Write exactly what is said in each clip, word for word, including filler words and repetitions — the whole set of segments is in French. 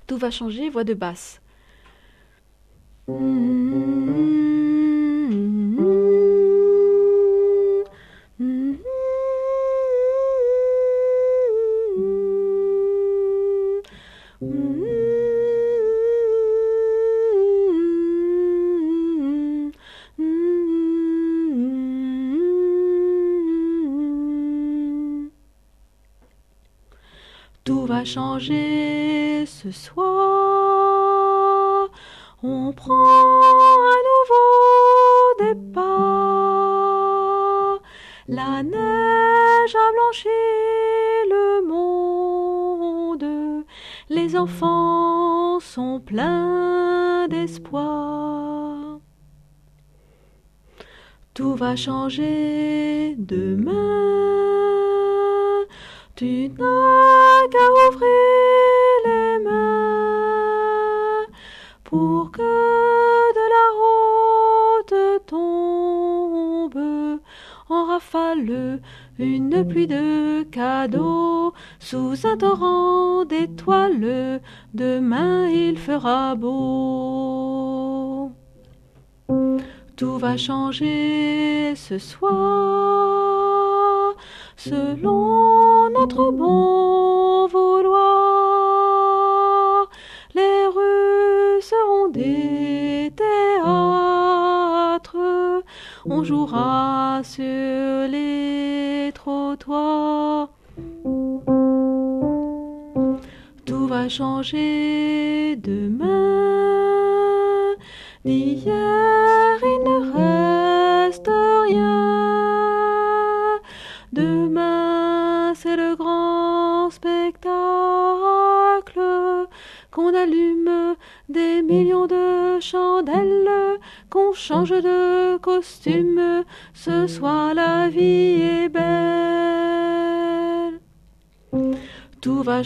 Tout va changer, voix de basse. Tout va changer ce soir, on prend un nouveau départ. La neige a blanchi le monde, les enfants sont pleins d'espoir. Tout va changer demain, tu n'as qu'à ouvrir les mains pour que de la haute tombe en rafale une pluie de cadeaux sous un torrent d'étoiles. Demain il fera beau. Tout va changer ce soir selon notre bon vouloir. Les rues seront des théâtres, on jouera sur les trottoirs. Tout va changer demain, d'hier il ne reste rien. Demain c'est le grand spectacle, qu'on allume des millions de chandelles, qu'on change de costume, ce soir la vie est belle. Tout va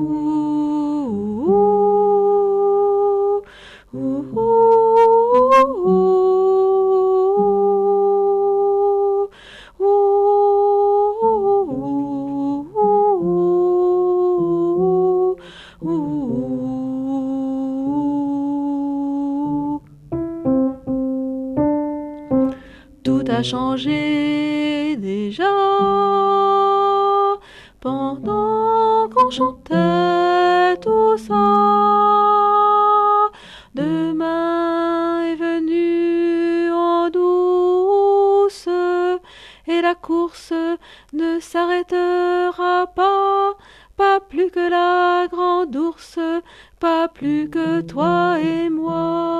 changer. Tout a changé déjà pendant qu'on chantait tout ça. Demain est venu en douce et la course ne s'arrêtera pas, pas plus que la grande ours, pas plus que toi et moi.